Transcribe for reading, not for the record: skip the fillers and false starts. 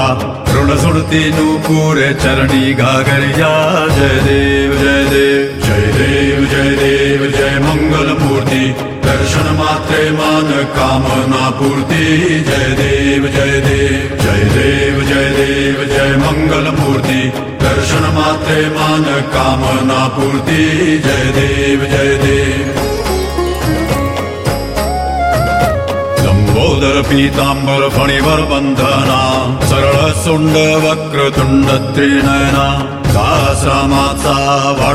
ऋण सुरती नूपुर चरणी घागरिया। जय देव जय देव जय देव जय देव जय मंगल मूर्ति, दर्शन मात्रे मान कामना पूर्ति। जय देव जय देव जय देव जय देव जय मंगल मूर्ति, दर्शन मात्रे मान कामना पूर्ति। जय देव जय देव। लंबोदर पीतांबर फणिवर बंधना, सरळ सुंड वक्रतुंड त्रिनयना, दासरामाचा